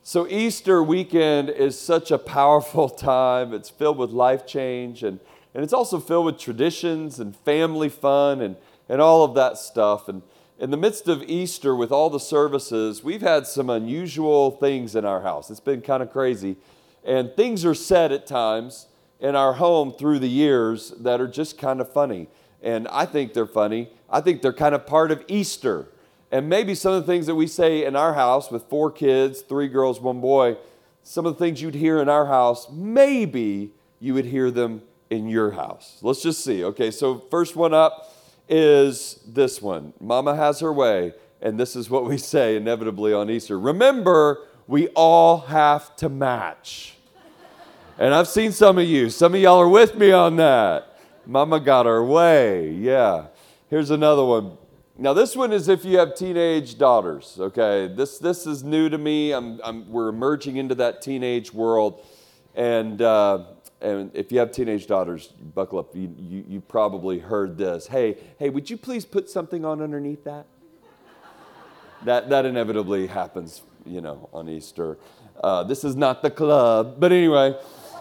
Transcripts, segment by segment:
So Easter weekend is such a powerful time. It's filled with life change, and it's also filled with traditions and family fun and all of that stuff. And in the midst of Easter, with all the services, we've had some unusual things in our house. It's been kind of crazy. And things are said at times in our home through the years that are just kind of funny. And I think they're funny. I think they're kind of part of Easter. And maybe some of the things that we say in our house with 4 kids, 3 girls, 1 boy, some of the things you'd hear in our house, maybe you would hear them in your house. Let's just see. Okay, so first one up is this one. Mama has her way, and this is what we say inevitably on Easter. Remember, we all have to match. And I've seen some of y'all are with me on that. Mama got her way, yeah. Here's another one. Now this one is if you have teenage daughters, okay? This is new to me. We're emerging into that teenage world, and if you have teenage daughters, buckle up. You probably heard this. Hey, would you please put something on underneath that? That inevitably happens, on Easter. This is not the club, but anyway.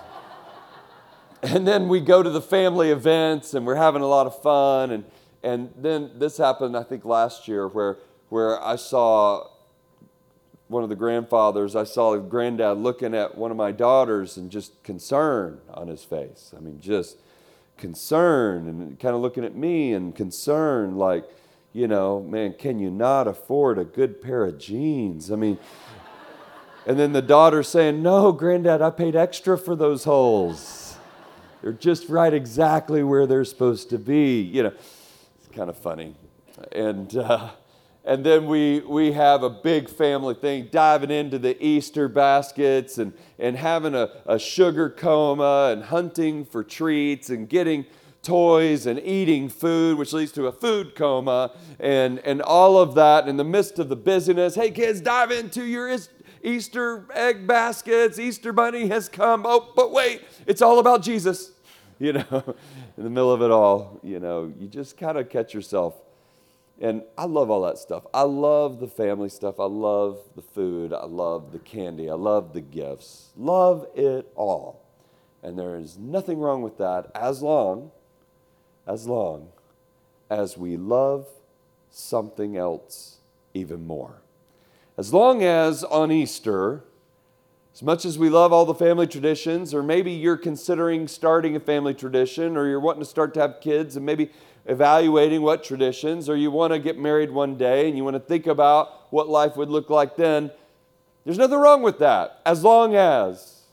And then we go to the family events, and we're having a lot of fun, and then this happened, I think, last year where I saw one of the grandfathers, I saw a granddad looking at one of my daughters and just concern on his face. I mean, just concern and kind of looking at me and concern like, man, can you not afford a good pair of jeans? I mean, and then the daughter saying, no, Granddad, I paid extra for those holes. They're just right exactly where they're supposed to be, kind of funny. And then we have a big family thing, diving into the Easter baskets and having a sugar coma and hunting for treats and getting toys and eating food, which leads to a food coma and all of that in the midst of the busyness. Hey kids, dive into your Easter egg baskets. Easter bunny has come. Oh, but wait, it's all about Jesus. In the middle of it all, you just kind of catch yourself. And I love all that stuff. I love the family stuff. I love the food. I love the candy. I love the gifts. Love it all. And there is nothing wrong with that as long as we love something else even more. As long as on Easter, as much as we love all the family traditions, or maybe you're considering starting a family tradition, or you're wanting to start to have kids and maybe evaluating what traditions, or you want to get married one day and you want to think about what life would look like then, there's nothing wrong with that. As long as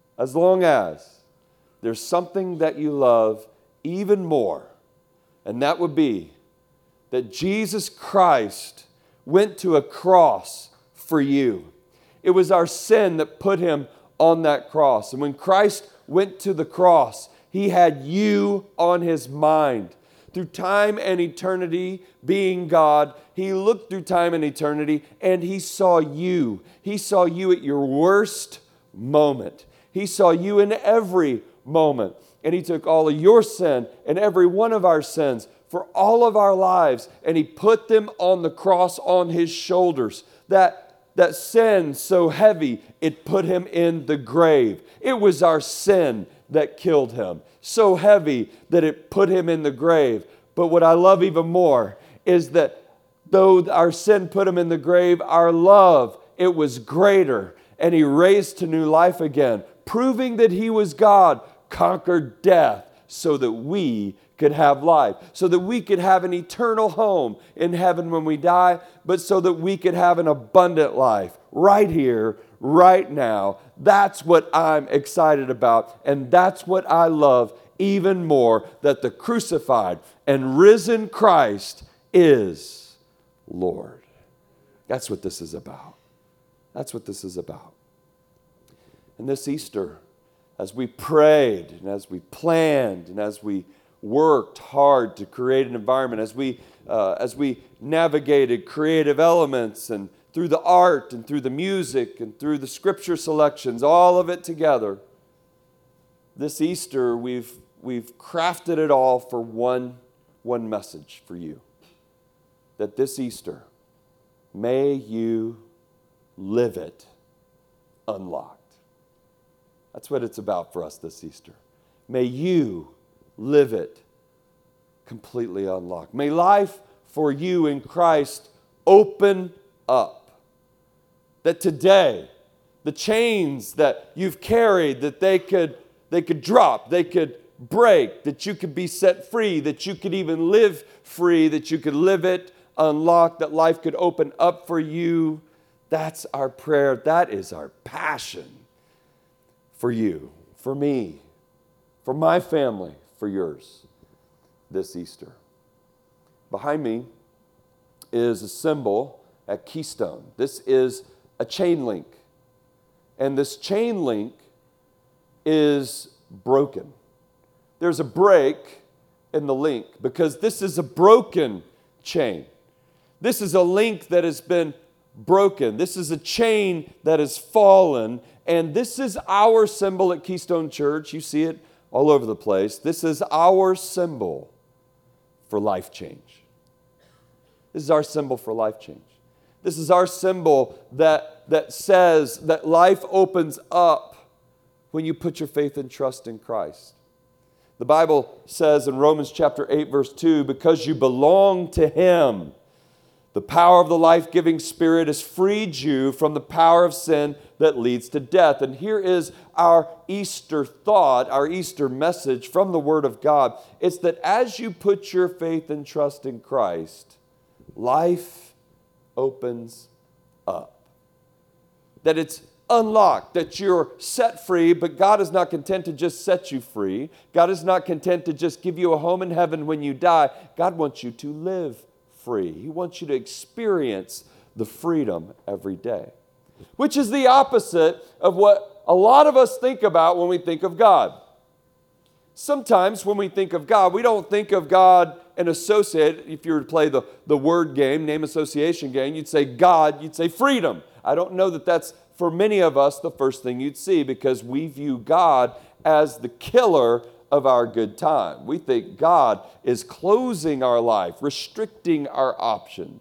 there's something that you love even more, and that would be that Jesus Christ went to a cross for you. It was our sin that put him on that cross. And when Christ went to the cross, he had you on his mind. Through time and eternity, being God, he looked through time and eternity and he saw you. He saw you at your worst moment. He saw you in every moment. And he took all of your sin and every one of our sins for all of our lives, and he put them on the cross on his shoulders. That sin so heavy, it put him in the grave. It was our sin that killed him. So heavy that it put him in the grave. But what I love even more is that though our sin put him in the grave, our love, it was greater. And he raised to new life again, proving that he was God, conquered death so that we could have life, so that we could have an eternal home in heaven when we die, but so that we could have an abundant life right here, right now. That's what I'm excited about, and that's what I love even more, that the crucified and risen Christ is Lord. That's what this is about. That's what this is about. And this Easter, as we prayed and as we planned and as we worked hard to create an environment, as we navigated creative elements and through the art and through the music and through the scripture selections, all of it together, this Easter we've crafted it all for one message for you. That this Easter, may you live it unlocked. That's what it's about for us this Easter. May you live it completely unlocked. May life for you in Christ open up. That today, the chains that you've carried, that they could drop, they could break, that you could be set free, that you could even live free, that you could live it unlocked, that life could open up for you. That's our prayer. That is our passion for you, for me, for my family, for yours this Easter. Behind me is a symbol at Keystone. This is a chain link. And this chain link is broken. There's a break in the link because this is a broken chain. This is a link that has been broken. This is a chain that has fallen. And this is our symbol at Keystone Church. You see it all over the place. This is our symbol for life change. This is our symbol for life change. This is our symbol that says that life opens up when you put your faith and trust in Christ. The Bible says in Romans chapter 8, verse 2, because you belong to Him, the power of the life-giving Spirit has freed you from the power of sin that leads to death. And here is our Easter thought, our Easter message from the Word of God. It's that as you put your faith and trust in Christ, life opens up. That it's unlocked, that you're set free, but God is not content to just set you free. God is not content to just give you a home in heaven when you die. God wants you to live free. He wants you to experience the freedom every day, which is the opposite of what a lot of us think about when we think of God. Sometimes when we think of God, we don't think of God and associate. If you were to play the word game, name association game, you'd say God, you'd say freedom. I don't know that that's, for many of us, the first thing you'd see because we view God as the killer of our good time. We think God is closing our life, restricting our options.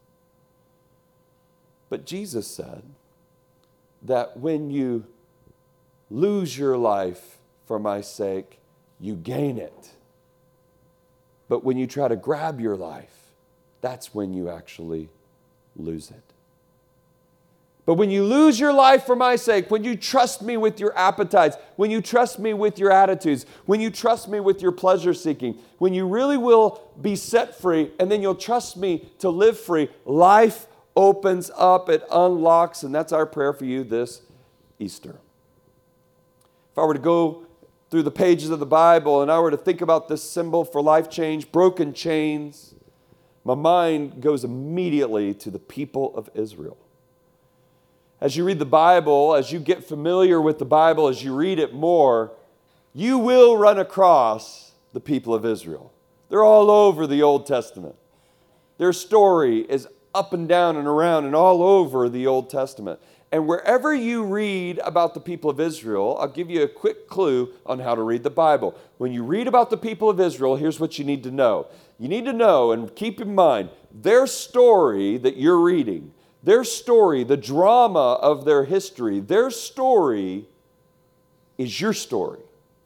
But Jesus said that when you lose your life for my sake, you gain it. But when you try to grab your life, that's when you actually lose it. But when you lose your life for my sake, when you trust me with your appetites, when you trust me with your attitudes, when you trust me with your pleasure seeking, when you really will be set free and then you'll trust me to live free, life opens up, it unlocks, and that's our prayer for you this Easter. If I were to go through the pages of the Bible and I were to think about this symbol for life change, broken chains, my mind goes immediately to the people of Israel. As you read the Bible, as you get familiar with the Bible, as you read it more, you will run across the people of Israel. They're all over the Old Testament. Their story is up and down and around and all over the Old Testament. And wherever you read about the people of Israel, I'll give you a quick clue on how to read the Bible. When you read about the people of Israel, here's what you need to know. You need to know and keep in mind their story that you're reading. Their story, the drama of their history, their story is your story.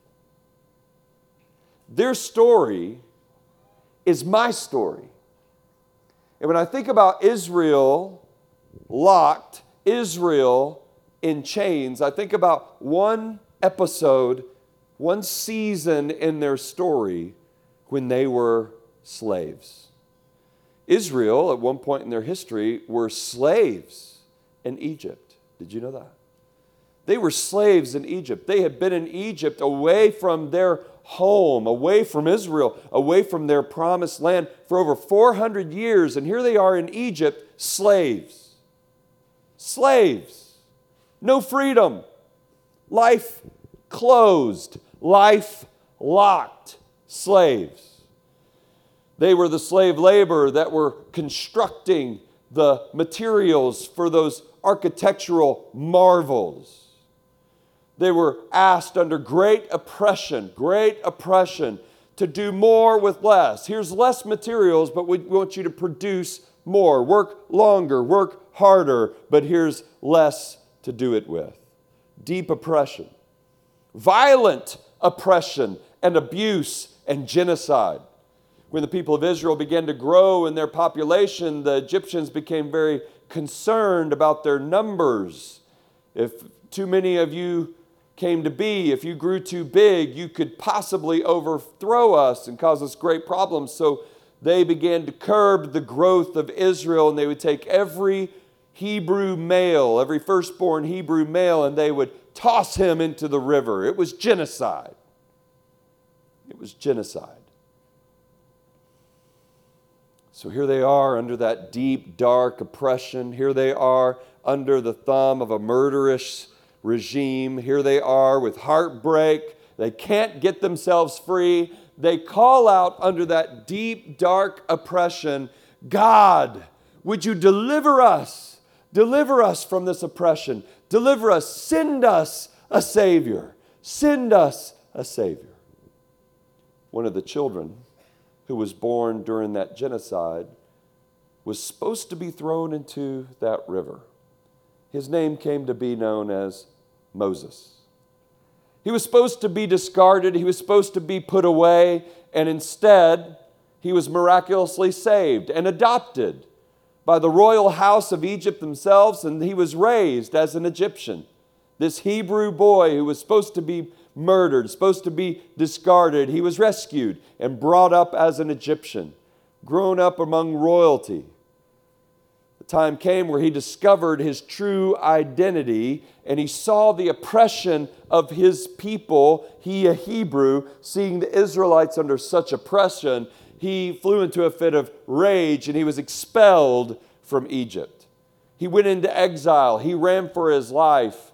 Their story is my story. And when I think about Israel locked, Israel in chains, I think about one episode, one season in their story when they were slaves. Israel, at one point in their history, were slaves in Egypt. Did you know that? They were slaves in Egypt. They had been in Egypt away from their home, away from Israel, away from their promised land for over 400 years. And here they are in Egypt, slaves. Slaves. No freedom. Life closed. Life locked. Slaves. They were the slave labor that were constructing the materials for those architectural marvels. They were asked under great oppression to do more with less. Here's less materials, but we want you to produce more. Work longer, work harder, but here's less to do it with. deep oppression, violent oppression and abuse and genocide. When the people of Israel began to grow in their population, the Egyptians became very concerned about their numbers. If too many of you came to be, if you grew too big, you could possibly overthrow us and cause us great problems. So they began to curb the growth of Israel, and they would take every Hebrew male, every firstborn Hebrew male, and they would toss him into the river. It was genocide. It was genocide. So here they are under that deep, dark oppression. Here they are under the thumb of a murderous regime. Here they are with heartbreak. They can't get themselves free. They call out under that deep, dark oppression, God, would you deliver us? Deliver us from this oppression. Deliver us. Send us a Savior. Send us a Savior. One of the children who was born during that genocide was supposed to be thrown into that river. His name came to be known as Moses. He was supposed to be discarded. He was supposed to be put away. And instead, he was miraculously saved and adopted by the royal house of Egypt themselves. And he was raised as an Egyptian. This Hebrew boy who was supposed to be murdered, supposed to be discarded, he was rescued and brought up as an Egyptian, grown up among royalty. The time came where he discovered his true identity, and he saw the oppression of his people. He, a Hebrew, seeing the Israelites under such oppression, he flew into a fit of rage, and he was expelled from Egypt. He went into exile. He ran for his life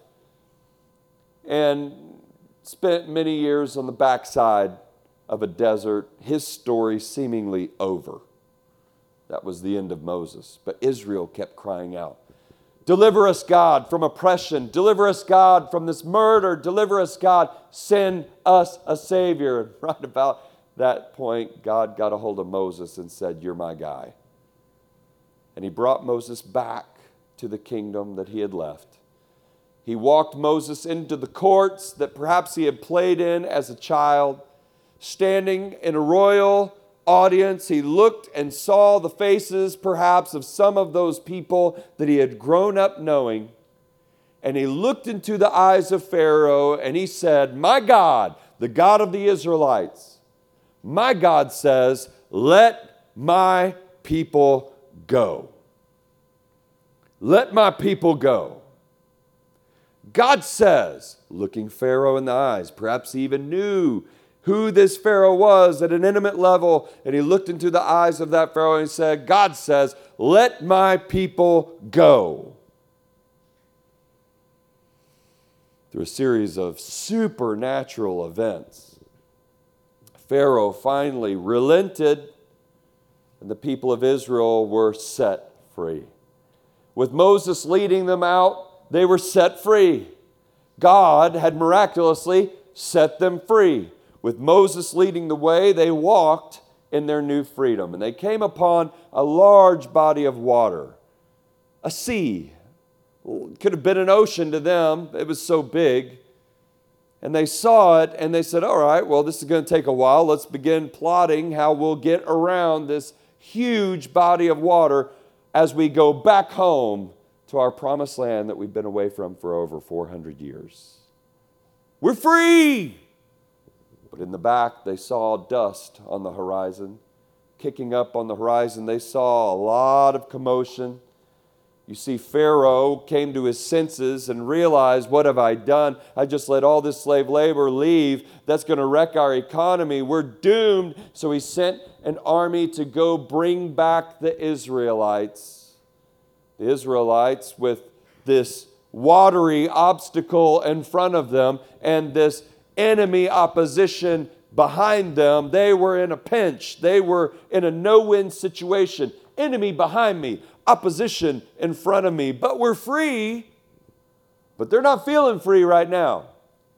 and spent many years on the backside of a desert, his story seemingly over. That was the end of Moses. But Israel kept crying out, deliver us, God, from oppression. Deliver us, God, from this murder. Deliver us, God. Send us a Savior. And right about that point, God got a hold of Moses and said, you're my guy. And he brought Moses back to the kingdom that he had left. He walked Moses into the courts that perhaps he had played in as a child. Standing in a royal audience, he looked and saw the faces perhaps of some of those people that he had grown up knowing. And he looked into the eyes of Pharaoh and he said, my God, the God of the Israelites, my God says, let my people go. Let my people go. God says, looking Pharaoh in the eyes, perhaps he even knew who this Pharaoh was at an intimate level, and he looked into the eyes of that Pharaoh and he said, God says, let my people go. Through a series of supernatural events, Pharaoh finally relented, and the people of Israel were set free. With Moses leading them out, they were set free. God had miraculously set them free. With Moses leading the way, they walked in their new freedom. And they came upon a large body of water, a sea. It could have been an ocean to them. It was so big. And they saw it and they said, all right, well, this is going to take a while. Let's begin plotting how we'll get around this huge body of water as we go back home to our promised land that we've been away from for over 400 years. We're free! But in the back, they saw dust on the horizon. Kicking up on the horizon, they saw a lot of commotion. You see, Pharaoh came to his senses and realized, what have I done? I just let all this slave labor leave. That's going to wreck our economy. We're doomed. So he sent an army to go bring back the Israelites. The Israelites, with this watery obstacle in front of them and this enemy opposition behind them, they were in a pinch. They were in a no-win situation. Enemy behind me, opposition in front of me. But we're free. But they're not feeling free right now.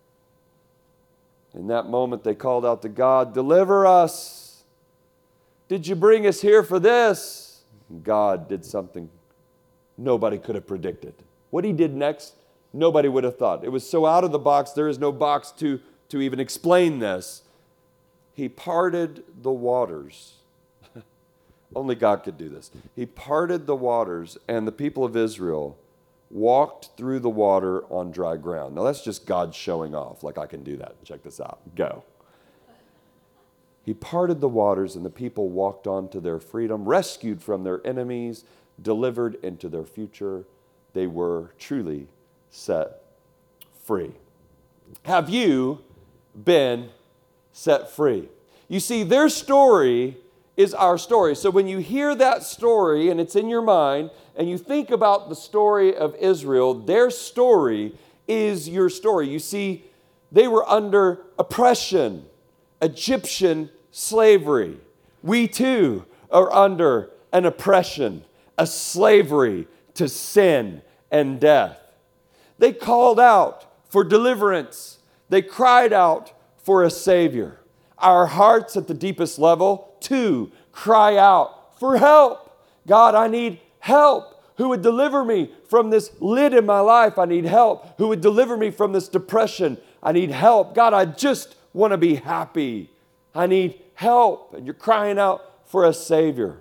In that moment, they called out to God, deliver us. Did you bring us here for this? God did something nobody could have predicted. What he did next, nobody would have thought. It was so out of the box, there is no box to even explain this. He parted the waters. Only God could do this. He parted the waters, and the people of Israel walked through the water on dry ground. Now, that's just God showing off, like I can do that. Check this out. Go. He parted the waters, and the people walked on to their freedom, rescued from their enemies, delivered into their future. They were truly set free. Have you been set free? You see, their story is our story. So when you hear that story and it's in your mind and you think about the story of Israel, their story is your story. You see, they were under oppression, Egyptian slavery. We too are under an oppression, a slavery to sin and death. They called out for deliverance. They cried out for a Savior. Our hearts at the deepest level, too, cry out for help. God, I need help. Who would deliver me from this lid in my life? I need help. Who would deliver me from this depression? I need help. God, I just want to be happy. I need help. And you're crying out for a Savior.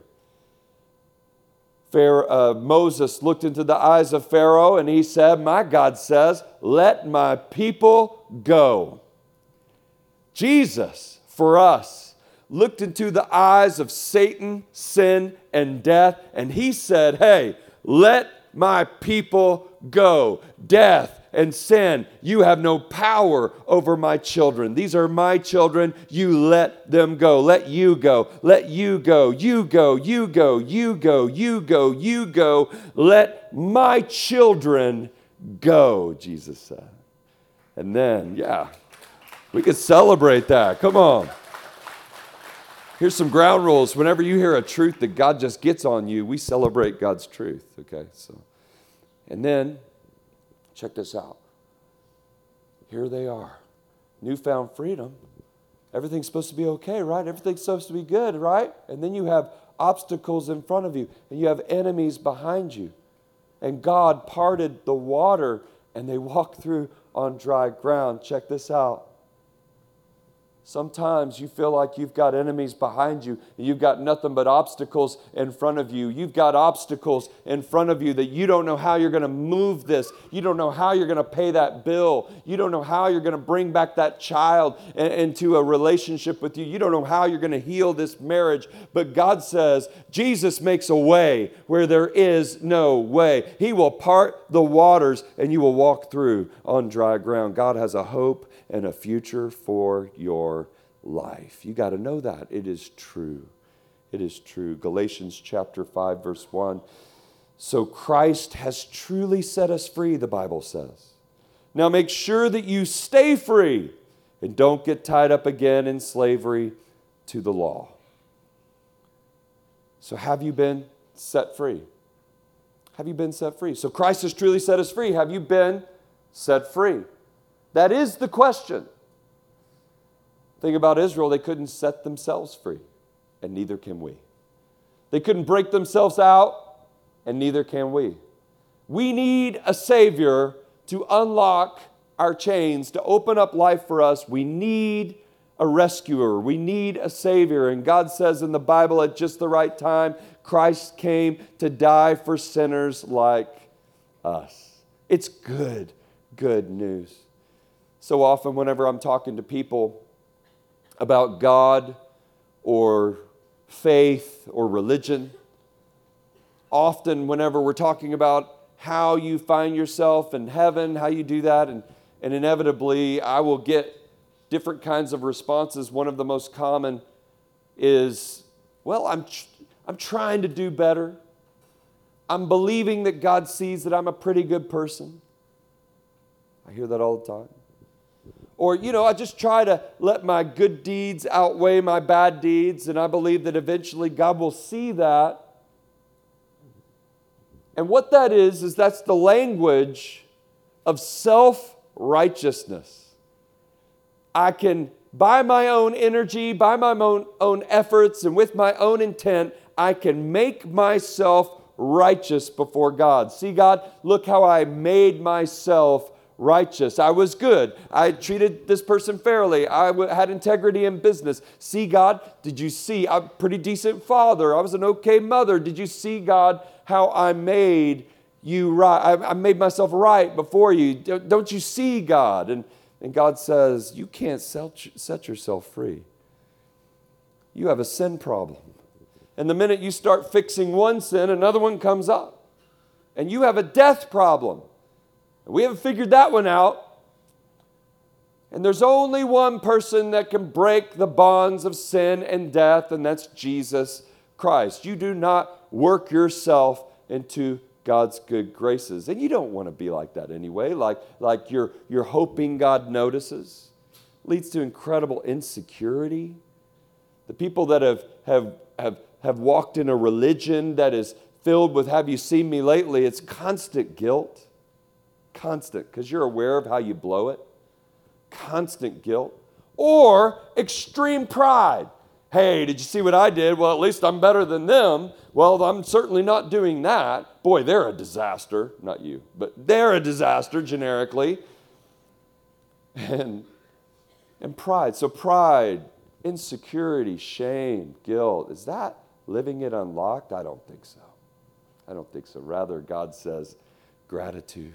Moses looked into the eyes of Pharaoh and he said, my God says, let my people go. Jesus, for us, looked into the eyes of Satan, sin, and death, and he said, hey, let my people go. Death and sin, you have no power over my children. These are my children. You let them go. Let you go. Let you go. You go. You go. You go. You go. You go. Let my children go, Jesus said. And then, we could celebrate that. Come on. Here's some ground rules. Whenever you hear a truth that God just gets on you, we celebrate God's truth. Okay, and then, check this out. Here they are. Newfound freedom. Everything's supposed to be okay, right? Everything's supposed to be good, right? And then you have obstacles in front of you, and you have enemies behind you. And God parted the water, and they walked through on dry ground. Check this out. Sometimes you feel like you've got enemies behind you. You've got nothing but obstacles in front of you. You've got obstacles in front of you that you don't know how you're going to move this. You don't know how you're going to pay that bill. You don't know how you're going to bring back that child into a relationship with you. You don't know how you're going to heal this marriage. But God says, Jesus makes a way where there is no way. He will part the waters and you will walk through on dry ground. God has a hope and a future for your life. You got to know that. It is true. It is true. Galatians chapter 5, verse 1. So Christ has truly set us free, the Bible says. Now make sure that you stay free and don't get tied up again in slavery to the law. So have you been set free? Have you been set free? So Christ has truly set us free. Have you been set free? That is the question. Think about Israel. They couldn't set themselves free, and neither can we. They couldn't break themselves out, and neither can we. We need a Savior to unlock our chains, to open up life for us. We need a rescuer. We need a Savior. And God says in the Bible at just the right time, Christ came to die for sinners like us. It's good news. So often whenever I'm talking to people about God or faith or religion, often whenever we're talking about how you find yourself in heaven, how you do that, and inevitably I will get different kinds of responses. One of the most common is, well, I'm trying to do better. I'm believing that God sees that I'm a pretty good person. I hear that all the time. Or, I just try to let my good deeds outweigh my bad deeds, and I believe that eventually God will see that. And what that is that's the language of self-righteousness. I can, by my own energy, by my own efforts, and with my own intent, I can make myself righteous before God. See, God, look how I made myself righteous. I was good. I treated this person fairly. I had integrity in business. See, God, did you see? I'm a pretty decent father. I was an okay mother. Did you see, God, how I made you right? I made myself right before you. Don't you see, God? And God says, you can't set yourself free. You have a sin problem. And the minute you start fixing one sin, another one comes up. And you have a death problem. We haven't figured that one out. And there's only one person that can break the bonds of sin and death, and that's Jesus Christ. You do not work yourself into God's good graces. And you don't want to be like that anyway, like you're hoping God notices. It leads to incredible insecurity. The people that have walked in a religion that is filled with, have you seen me lately? It's constant guilt. Constant, because you're aware of how you blow it. Constant guilt. Or extreme pride. Hey, did you see what I did? Well, at least I'm better than them. Well, I'm certainly not doing that. Boy, they're a disaster. Not you, but they're a disaster generically. And pride. So pride, insecurity, shame, guilt. Is that living it unlocked? I don't think so. I don't think so. Rather, God says gratitude,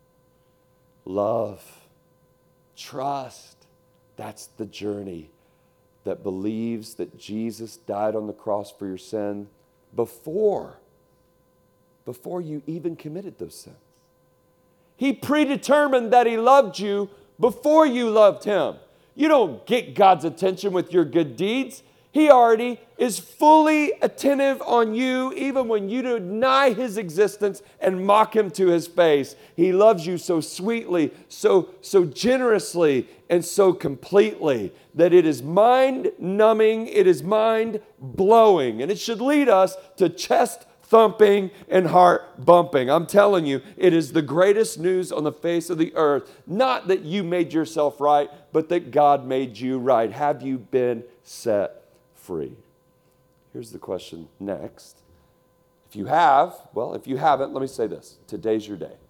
love, trust. That's the journey that believes that Jesus died on the cross for your sin before you even committed those sins. He predetermined that He loved you before you loved Him. You don't get God's attention with your good deeds. He already is fully attentive on you, even when you deny His existence and mock Him to His face. He loves you so sweetly, so generously, and so completely that it is mind-numbing, it is mind-blowing, and it should lead us to chest thumping and heart bumping. I'm telling you, it is the greatest news on the face of the earth. Not that you made yourself right, but that God made you right. Have you been set free? Here's the question next. If you have, well, if you haven't, let me say this. Today's your day.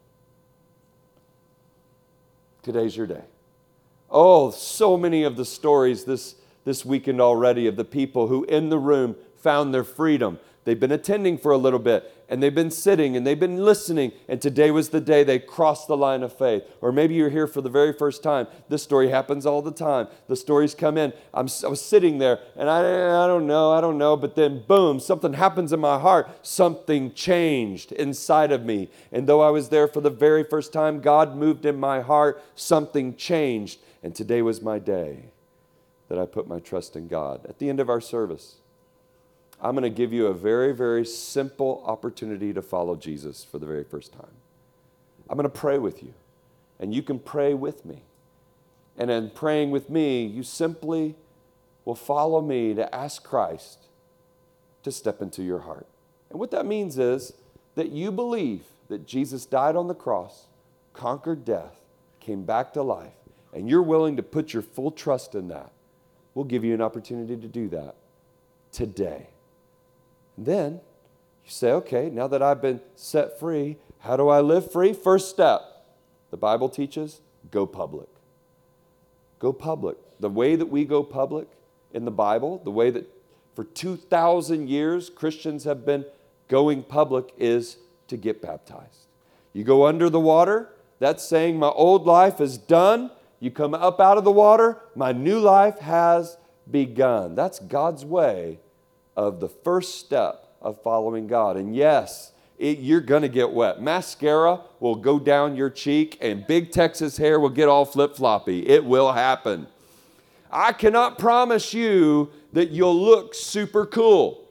Today's your day. Oh, so many of the stories this weekend already of the people who in the room found their freedom. They've been attending for a little bit, and they've been sitting, and they've been listening, and today was the day they crossed the line of faith. Or maybe you're here for the very first time. This story happens all the time. The stories come in. I was sitting there, and I don't know, but then boom, something happens in my heart. Something changed inside of me. And though I was there for the very first time, God moved in my heart. Something changed, and today was my day that I put my trust in God. At the end of our service, I'm going to give you a very, very simple opportunity to follow Jesus for the very first time. I'm going to pray with you, and you can pray with me. And in praying with me, you simply will follow me to ask Christ to step into your heart. And what that means is that you believe that Jesus died on the cross, conquered death, came back to life, and you're willing to put your full trust in that. We'll give you an opportunity to do that today. Then you say, okay, now that I've been set free, how do I live free? First step, the Bible teaches, go public. Go public. The way that we go public in the Bible, the way that for 2,000 years Christians have been going public is to get baptized. You go under the water, that's saying my old life is done. You come up out of the water, my new life has begun. That's God's way of the first step of following God. And yes, you're going to get wet. Mascara will go down your cheek and big Texas hair will get all flip-floppy. It will happen. I cannot promise you that you'll look super cool.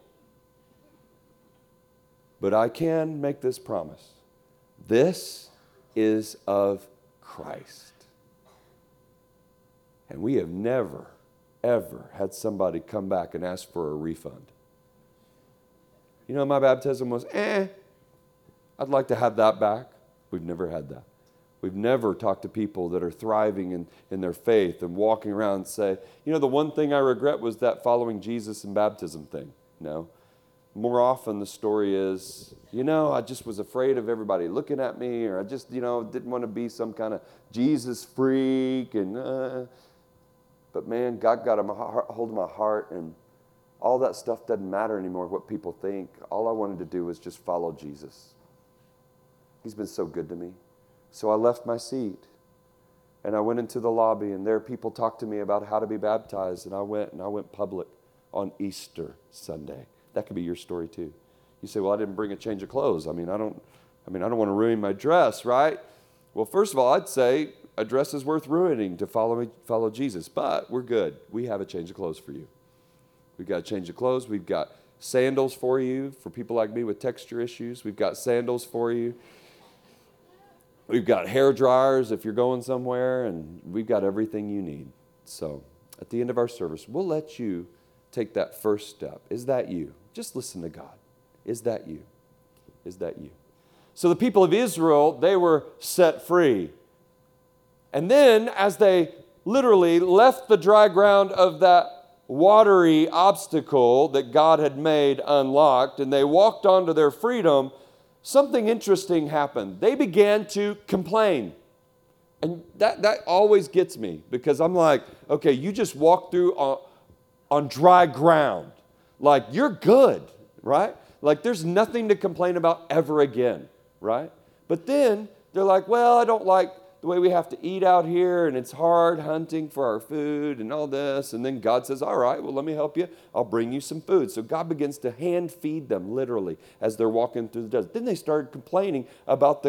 But I can make this promise. This is of Christ. And we have never, ever had somebody come back and ask for a refund. You know, my baptism was, I'd like to have that back. We've never had that. We've never talked to people that are thriving in their faith and walking around and say, you know, the one thing I regret was that following Jesus and baptism thing. No. more often the story is, I just was afraid of everybody looking at me, or I just, didn't want to be some kind of Jesus freak. But man, God got a hold of my heart, and all that stuff doesn't matter anymore, what people think. All I wanted to do was just follow Jesus. He's been so good to me. So I left my seat, and I went into the lobby, and there people talked to me about how to be baptized, and I went public on Easter Sunday. That could be your story too. You say, well, I didn't bring a change of clothes. I don't want to ruin my dress, right? Well, first of all, I'd say a dress is worth ruining to follow Jesus, but we're good. We have a change of clothes for you. We've got a change of clothes. We've got sandals for you, for people like me with texture issues. We've got sandals for you. We've got hair dryers if you're going somewhere, and we've got everything you need. So at the end of our service, we'll let you take that first step. Is that you? Just listen to God. Is that you? Is that you? So the people of Israel, they were set free. And then as they literally left the dry ground of that watery obstacle that God had made unlocked, and they walked onto their freedom, something interesting happened. They began to complain. And that always gets me, because I'm like, okay, you just walked through on dry ground. Like, you're good, right? Like, there's nothing to complain about ever again, right? But then they're like, well, I don't like the way we have to eat out here, and it's hard hunting for our food and all this. And then God says, all right, well, let me help you. I'll bring you some food. So God begins to hand feed them, literally, as they're walking through the desert. Then they started complaining about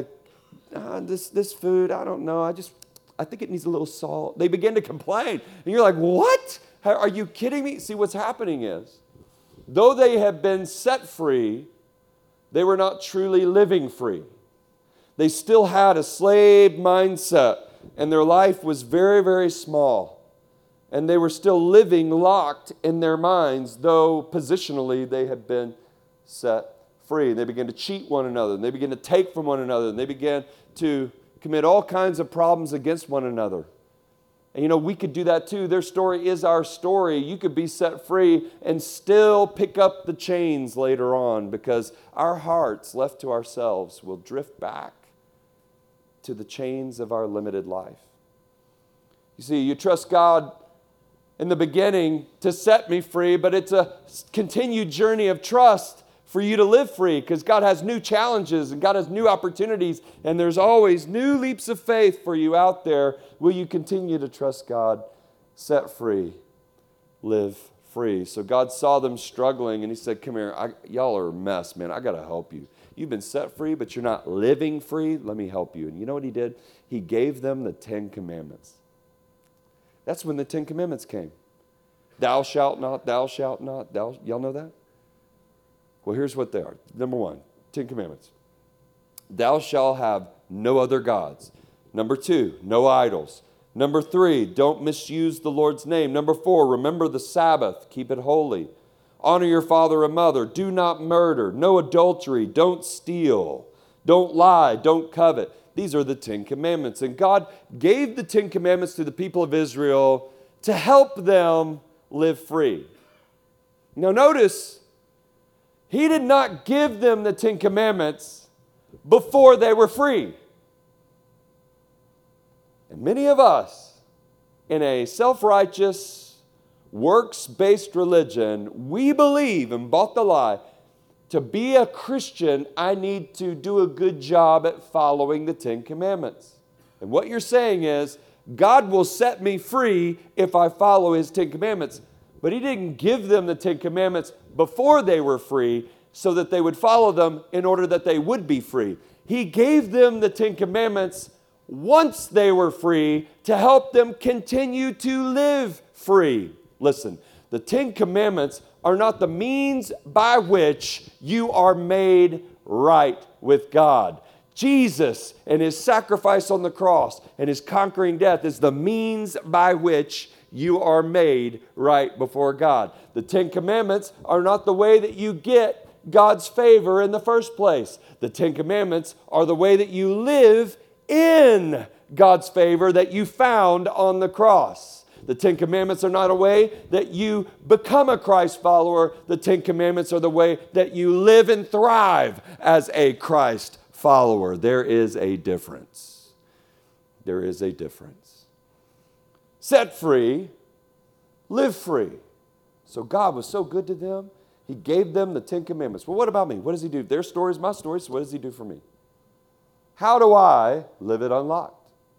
this food. I don't know. I think it needs a little salt. They began to complain. And you're like, what? Are you kidding me? See, what's happening is, though they have been set free, they were not truly living free. They still had a slave mindset, and their life was very, very small. And they were still living locked in their minds, though positionally they had been set free. They began to cheat one another, and they began to take from one another, and they began to commit all kinds of problems against one another. And we could do that too. Their story is our story. You could be set free and still pick up the chains later on, because our hearts, left to ourselves, will drift back to the chains of our limited life. You see, you trust God in the beginning to set me free, but it's a continued journey of trust for you to live free, because God has new challenges and God has new opportunities, and there's always new leaps of faith for you out there. Will you continue to trust God? Set free, live free. So God saw them struggling, and He said, come here, y'all are a mess, man. I got to help you. You've been set free, but you're not living free. Let me help you. And you know what He did? He gave them the 10 Commandments. That's when the 10 Commandments came. Thou shalt not, thou shalt not, y'all know that? Well, here's what they are. Number 1, 10 Commandments. Thou shalt have no other gods. Number 2, no idols. Number 3, don't misuse the Lord's name. Number 4, remember the Sabbath. Keep it holy. Honor your father and mother. Do not murder. No adultery. Don't steal. Don't lie. Don't covet. These are the 10 Commandments. And God gave the 10 Commandments to the people of Israel to help them live free. Now notice, He did not give them the 10 Commandments before they were free. And many of us, in a self-righteous, works-based religion, we believe and bought the lie, to be a Christian, I need to do a good job at following the 10 Commandments. And what you're saying is, God will set me free if I follow His 10 Commandments. But He didn't give them the 10 Commandments before they were free so that they would follow them in order that they would be free. He gave them the 10 Commandments once they were free to help them continue to live free. Listen, the 10 Commandments are not the means by which you are made right with God. Jesus and His sacrifice on the cross and His conquering death is the means by which you are made right before God. The 10 Commandments are not the way that you get God's favor in the first place. The 10 Commandments are the way that you live in God's favor that you found on the cross. The Ten Commandments are not a way that you become a Christ follower. The Ten Commandments are the way that you live and thrive as a Christ follower. There is a difference. There is a difference. Set free, live free. So God was so good to them, He gave them the Ten Commandments. Well, what about me? What does He do? Their story is my story, so what does He do for me? How do I live it unlocked?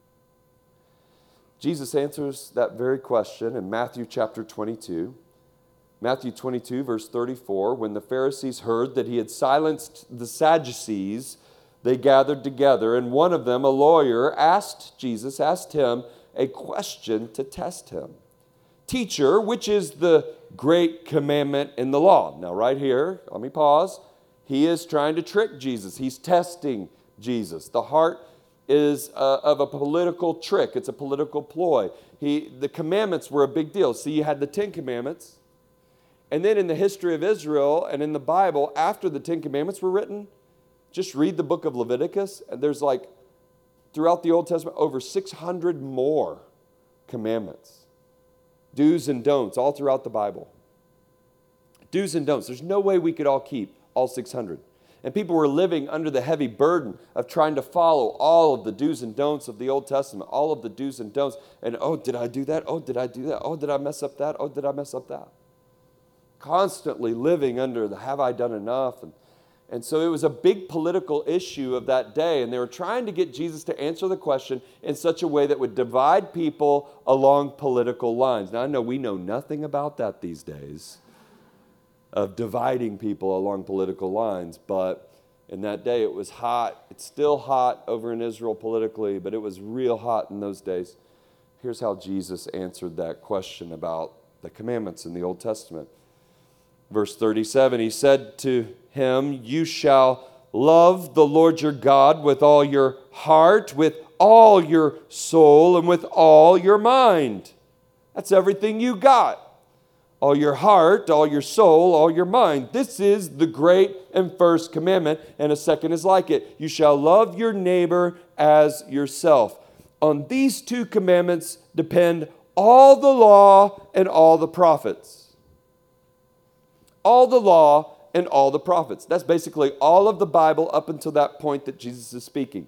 Jesus answers that very question in Matthew chapter 22. Matthew 22, verse 34, when the Pharisees heard that He had silenced the Sadducees, they gathered together, and one of them, a lawyer, asked Him a question to test Him. Teacher, which is the great commandment in the law? Now, right here, let me pause. He is trying to trick Jesus. He's testing Jesus. The heart is of a political trick. It's a political ploy. The commandments were a big deal. See, you had the Ten Commandments, and then in the history of Israel and in the Bible, after the Ten Commandments were written, just read the book of Leviticus, and there's throughout the Old Testament, over 600 more commandments. Do's and don'ts all throughout the Bible. Do's and don'ts. There's no way we could all keep all 600. And people were living under the heavy burden of trying to follow all of the do's and don'ts of the Old Testament, all of the do's and don'ts. And, oh, did I do that? Oh, did I do that? Oh, did I mess up that? Oh, did I mess up that? Constantly living under the have I done enough? And so it was a big political issue of that day. And they were trying to get Jesus to answer the question in such a way that would divide people along political lines. Now, I know we know nothing about that these days, of dividing people along political lines, but in that day it was hot. It's still hot over in Israel politically, but it was real hot in those days. Here's how Jesus answered that question about the commandments in the Old Testament. Verse 37, He said to him, you shall love the Lord your God with all your heart, with all your soul, and with all your mind. That's everything you got. All your heart, all your soul, all your mind. This is the great and first commandment, and a second is like it. You shall love your neighbor as yourself. On these two commandments depend all the law and all the prophets. All the law and all the prophets. That's basically all of the Bible up until that point that Jesus is speaking.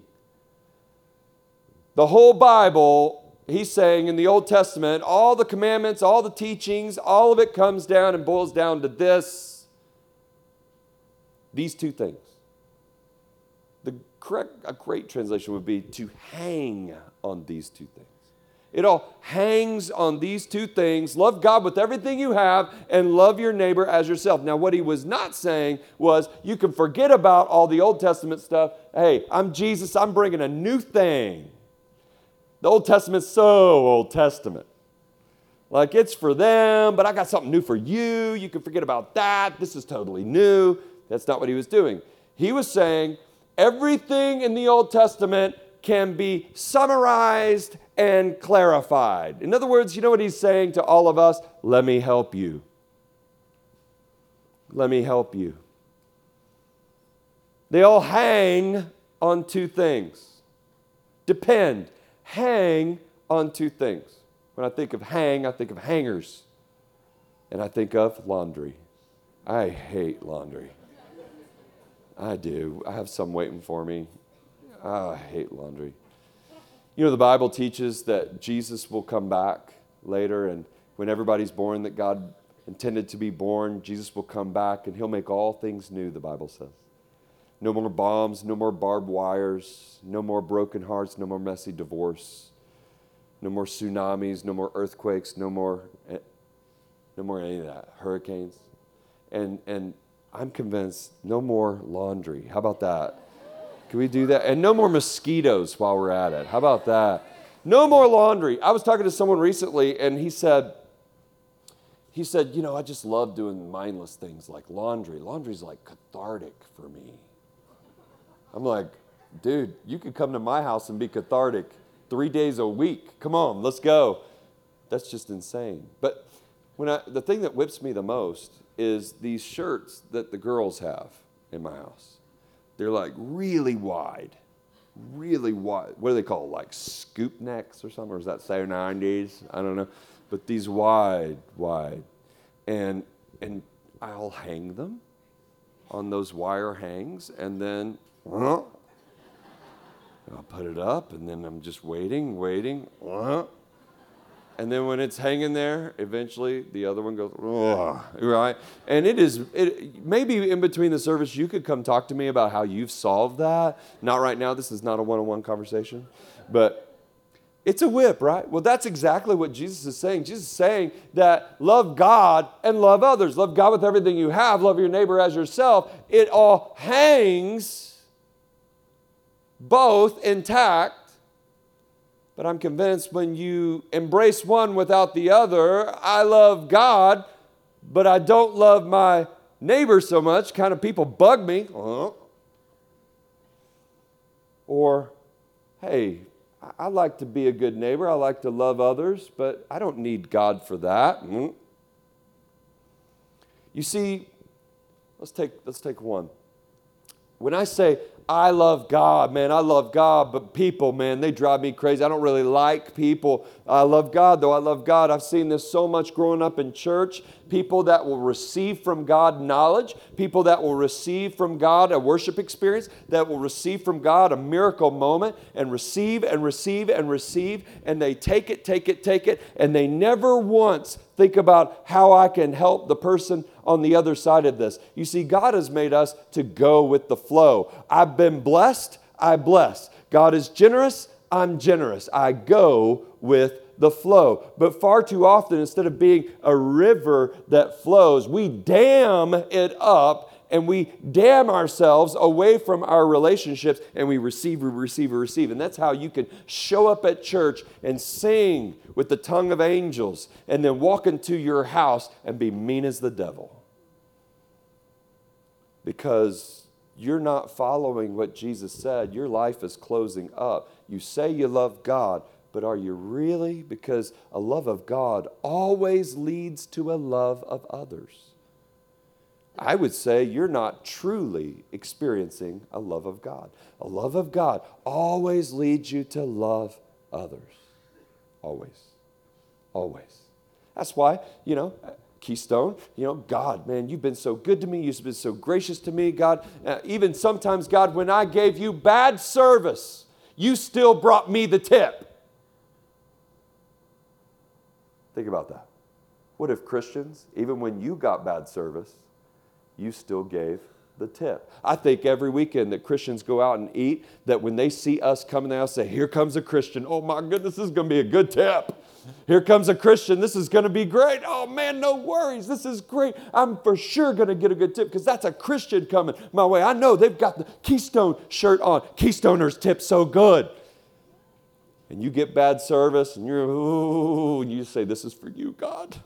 The whole Bible, He's saying in the Old Testament, all the commandments, all the teachings, all of it comes down and boils down to these two things. A great translation would be to hang on these two things. It all hangs on these two things. Love God with everything you have and love your neighbor as yourself. Now, what He was not saying was you can forget about all the Old Testament stuff. Hey, I'm Jesus. I'm bringing a new thing. The Old Testament's so Old Testament. Like it's for them, but I got something new for you. You can forget about that. This is totally new. That's not what He was doing. He was saying everything in the Old Testament can be summarized and clarified. In other words, you know what He's saying to all of us? Let me help you. Let me help you. They all hang on two things. Depend. Hang on two things. When I think of hang, I think of hangers. And I think of laundry. I hate laundry. I do. I have some waiting for me. Oh, I hate laundry. You know, the Bible teaches that Jesus will come back later, and when everybody's born that God intended to be born, Jesus will come back, and He'll make all things new, the Bible says. No more bombs, no more barbed wires, no more broken hearts, no more messy divorce, no more tsunamis, no more earthquakes, no more any of that, hurricanes. And I'm convinced no more laundry. How about that? Can we do that? And no more mosquitoes while we're at it. How about that? No more laundry. I was talking to someone recently, and he said, you know, I just love doing mindless things like laundry. Laundry's like cathartic for me. I'm like, dude, you could come to my house and be cathartic 3 days a week. Come on, let's go. That's just insane. But the thing that whips me the most is these shirts that the girls have in my house. They're like really wide. really wide, what do they call, like scoop necks or something, or is that say 90s? I don't know. But these wide. And I'll hang them on those wire hangs, and then I'll put it up, and then I'm just waiting. And then when it's hanging there, eventually the other one goes, right? And maybe in between the service, you could come talk to me about how you've solved that. Not right now. This is not a one-on-one conversation. But it's a whip, right? Well, that's exactly what Jesus is saying. Jesus is saying that love God and love others. Love God with everything you have. Love your neighbor as yourself. It all hangs both intact. But I'm convinced when you embrace one without the other, I love God, but I don't love my neighbor so much. Kind of people bug me. Or, hey, I like to be a good neighbor. I like to love others, but I don't need God for that. You see, let's take one. When I say, I love God, man, I love God, but people, man, they drive me crazy. I don't really like people. I love God, though. I love God. I've seen this so much growing up in church. People that will receive from God knowledge, people that will receive from God a worship experience, that will receive from God a miracle moment, and receive, and they take it, and they never once think about how I can help the person on the other side of this. You see, God has made us to go with the flow. I've been blessed, I bless. God is generous, I'm generous. I go with the flow. But far too often, instead of being a river that flows, we dam it up and we dam ourselves away from our relationships, and we receive. And that's how you can show up at church and sing with the tongue of angels and then walk into your house and be mean as the devil. Because you're not following what Jesus said. Your life is closing up. You say you love God, but are you really? Because a love of God always leads to a love of others. I would say you're not truly experiencing a love of God. A love of God always leads you to love others. Always. That's why, Keystone, God, man, you've been so good to me. You've been so gracious to me, God. Even sometimes, God, when I gave you bad service, you still brought me the tip. Think about that. What if Christians, even when you got bad service, you still gave the tip? I think every weekend that Christians go out and eat, that when they see us coming, they'll say, here comes a Christian. Oh my goodness, this is going to be a good tip. Here comes a Christian. This is going to be great. Oh man, no worries. This is great. I'm for sure going to get a good tip because that's a Christian coming my way. I know they've got the Keystone shirt on. Keystoners tip so good. And you get bad service and and you say, this is for you, God.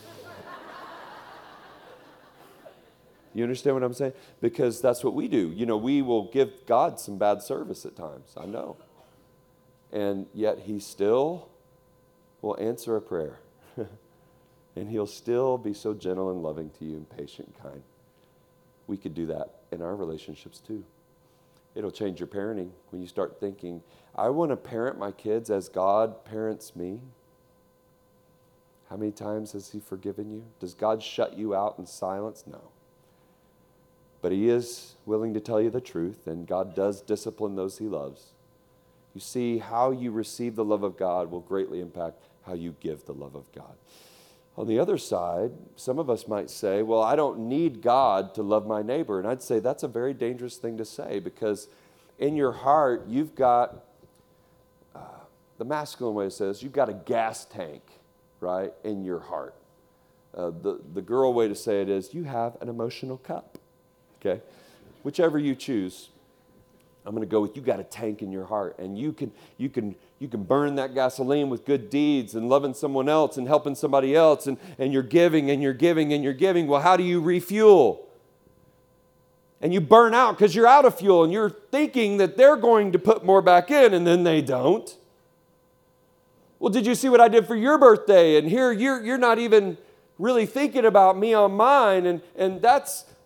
You understand what I'm saying? Because that's what we do. We will give God some bad service at times. I know. And yet he still will answer a prayer. And he'll still be so gentle and loving to you and patient and kind. We could do that in our relationships too. It'll change your parenting when you start thinking, I want to parent my kids as God parents me. How many times has he forgiven you? Does God shut you out in silence? No. But he is willing to tell you the truth, and God does discipline those he loves. You see, how you receive the love of God will greatly impact how you give the love of God. On the other side, some of us might say, well, I don't need God to love my neighbor. And I'd say that's a very dangerous thing to say, because in your heart, you've got, the masculine way says, you've got a gas tank, right, in your heart. The girl way to say it is, you have an emotional cup. Okay, whichever you choose, I'm going to go with you got a tank in your heart, and you can burn that gasoline with good deeds and loving someone else and helping somebody else, and you're giving and you're giving and you're giving. Well, how do you refuel? And you burn out because you're out of fuel, and you're thinking that they're going to put more back in, and then they don't. Well, did you see what I did for your birthday? And here you're not even really thinking about me on mine, and that's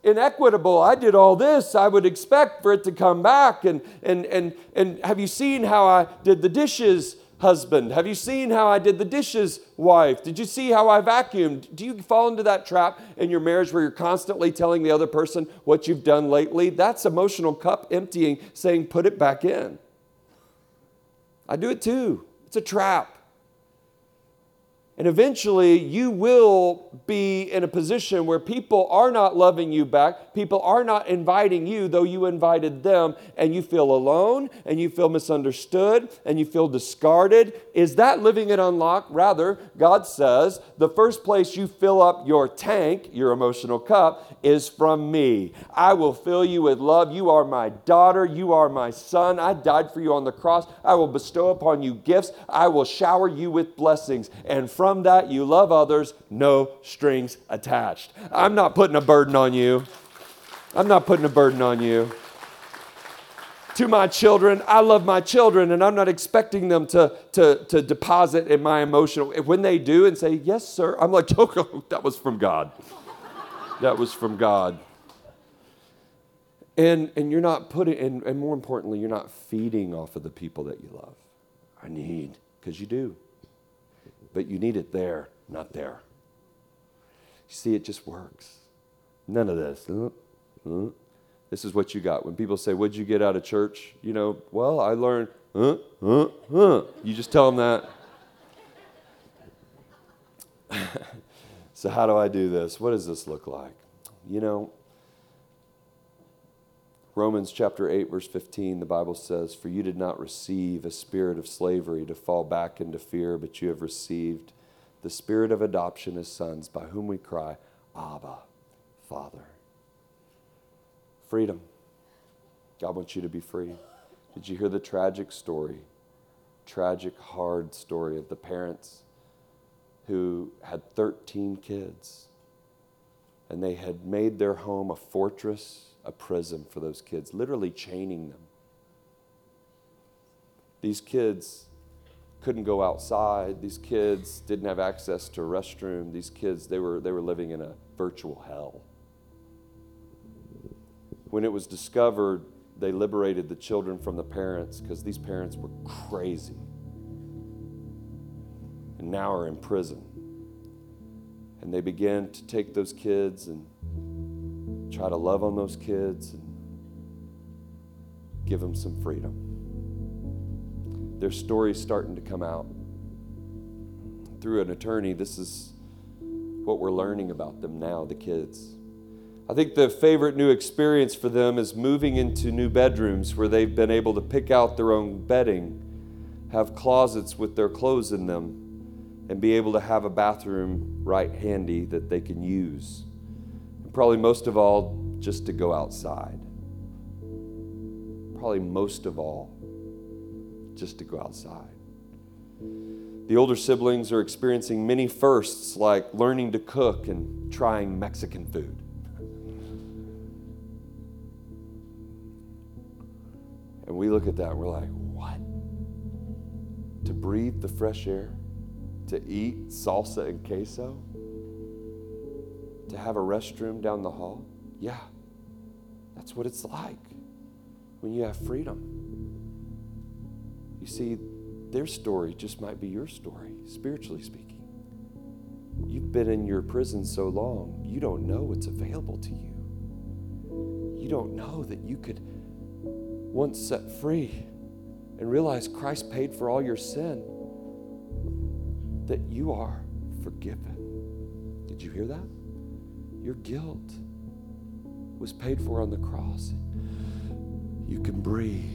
inequitable. I did all this. I would expect for it to come back. And have you seen how I did the dishes, husband? Have you seen how I did the dishes, wife? Did you see how I vacuumed? Do you fall into that trap in your marriage where you're constantly telling the other person what you've done lately? That's emotional cup emptying, saying, put it back in. I do it too. It's a trap. And eventually you will be in a position where people are not loving you back. People are not inviting you, though you invited them, and you feel alone, and you feel misunderstood, and you feel discarded. Is that living it unlocked? Rather, God says the first place you fill up your tank, your emotional cup, is from me. I will fill you with love. You are my daughter. You are my son. I died for you on the cross. I will bestow upon you gifts. I will shower you with blessings. And from that, you love others, no strings attached. I'm not putting a burden on you. I'm not putting a burden on you. To my children, I love my children, and I'm not expecting them to deposit in my emotional. When they do and say, yes, sir, I'm like, oh, that was from God. That was from God. And you're not putting, and more importantly, you're not feeding off of the people that you love. I need, because you do. But you need it there, not there. You see, it just works. None of this. This is what you got. When people say, what'd you get out of church? You know, well, I learned, You just tell them that. So how do I do this? What does this look like? You know, Romans chapter 8, verse 15, the Bible says, for you did not receive a spirit of slavery to fall back into fear, but you have received the spirit of adoption as sons, by whom we cry, Abba, Father. Freedom. God wants you to be free. Did you hear the tragic story? Tragic, hard story of the parents who had 13 kids, and they had made their home a fortress, a prison for those kids, literally chaining them. These kids couldn't go outside. These kids didn't have access to a restroom. These kids, they were living in a virtual hell. When it was discovered, they liberated the children from the parents because these parents were crazy and now are in prison. And they began to take those kids and try to love on those kids and give them some freedom. Their story's starting to come out. Through an attorney, this is what we're learning about them now, the kids. I think the favorite new experience for them is moving into new bedrooms where they've been able to pick out their own bedding, have closets with their clothes in them, and be able to have a bathroom right handy that they can use. And probably most of all, just to go outside. Probably most of all, just to go outside. The older siblings are experiencing many firsts, like learning to cook and trying Mexican food. And we look at that and we're like, what? To breathe the fresh air? To eat salsa and queso? To have a restroom down the hall? Yeah, that's what it's like when you have freedom. You see, their story just might be your story, spiritually speaking. You've been in your prison so long, you don't know what's available to you. You don't know that you could once set free and realize Christ paid for all your sin, that you are forgiven. Did you hear that? Your guilt was paid for on the cross. You can breathe.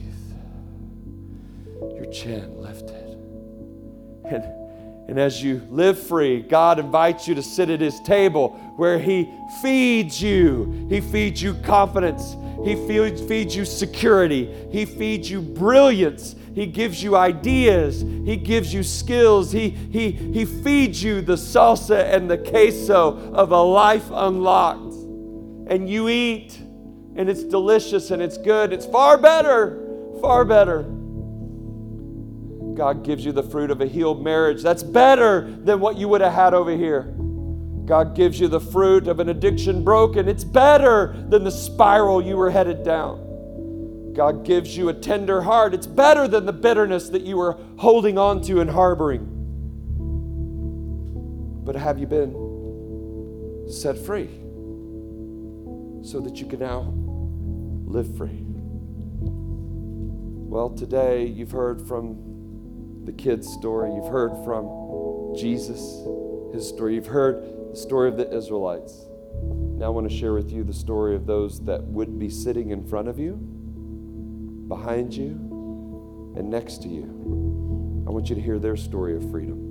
Your chin lifted. And as you live free, God invites you to sit at His table where He feeds you. He feeds you confidence. He feeds you security. He feeds you brilliance. He gives you ideas. He gives you skills. He feeds you the salsa and the queso of a life unlocked. And you eat, and it's delicious and it's good. It's far better, far better. God gives you the fruit of a healed marriage. That's better than what you would have had over here. God gives you the fruit of an addiction broken. It's better than the spiral you were headed down. God gives you a tender heart. It's better than the bitterness that you were holding on to and harboring. But have you been set free so that you can now live free? Well, today you've heard from the kid's story. You've heard from Jesus, his story. You've heard the story of the Israelites. Now I want to share with you the story of those that would be sitting in front of you, behind you, and next to you. I want you to hear their story of freedom.